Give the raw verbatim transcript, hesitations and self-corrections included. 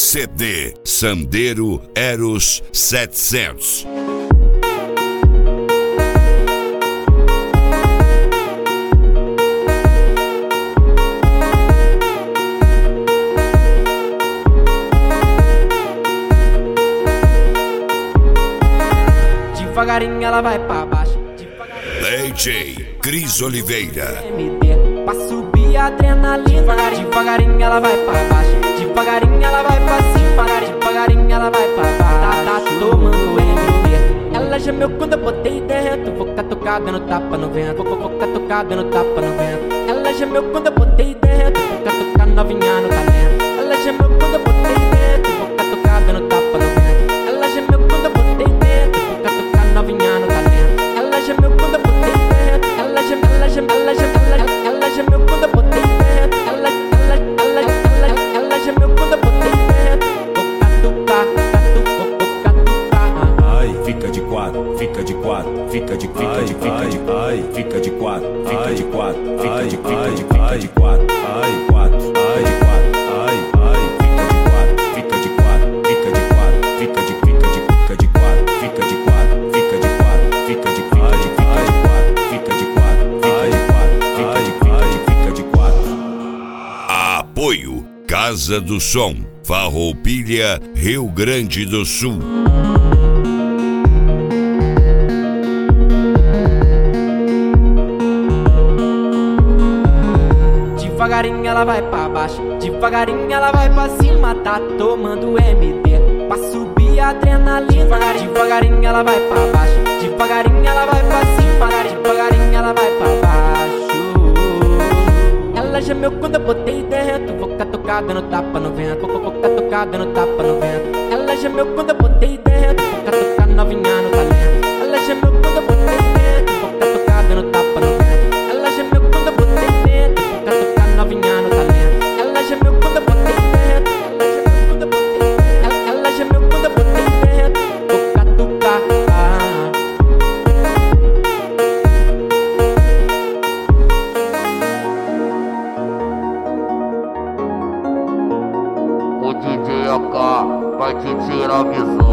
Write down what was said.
C D Sandero Eros setecentos. Devagarinho ela vai pra baixo, devagarinho. D J Cris Oliveira. M D, pra subir a adrenalina. Devagarinho, devagarinho ela vai pra baixo, devagarinho ela vai pra cima. Devagarinho, devagarinho ela vai pra baixo. Tá, tá tomando M D. Ela gemeu quando eu botei dentro. Vou catucar dando tapa no vento. Vou, vou catucar dando tapa no vento. Ela gemeu quando eu botei dentro. Vou catucar novinha no talento. Ela gemeu quando eu botei dentro. Vou catucar dando tapa no vento. Ela gemeu quando eu botei dentro. Vou catucar novinha no talento. Ela gemeu quando eu botei dentro. Ela gemeu, ela gemeu, ela gemeu, ela, ela gemeu quando eu botei dentro. Ela, ela, ela, ela, ela gemeu quando eu botei dentro. Vou catucar, catucar, vou catucar. Ai, fica de quatro, fica de quatro, fica de, fica de, fica de, ai, fica de quatro, fica de quatro, fica de, fica de, fica de quatro, ai, quatro, ai, de quatro, ai, ai, fica de quatro, fica de quatro, fica de quatro, fica de, fica de, fica de quatro, fica de quatro, fica de quatro, fica de, fica de, fica de quatro, fica de quatro, fica de quatro, fica de, fica de, fica de quatro. Apoio Casa do Som, Farroupilha, Rio Grande do Sul. Devagarinho ela vai pra baixo, devagarinho ela vai pra cima. Tá tomando M D, pra subir a adrenalina. Devagarinho, devagarinho ela vai pra baixo, devagarinho ela vai pra cima. Devagarinho ela vai pra baixo. Ela gemeu quando eu botei dentro. Vou catucar dando tapa no vento. Vou, vou catucar dando tapa no vento. Ela gemeu quando eu botei dentro. Vou catucar novinha no talento. Ela gemeu quando eu botei dentro. Vou catucar dando tapa no vento. Ela gemeu quando eu botei dentro. Vou catucar novinha no talento. Ela gemeu quando eu botei dentro. Ela gemeu quando eu botei dentro. Vou catucar. O D J A K vai te tirar a visão.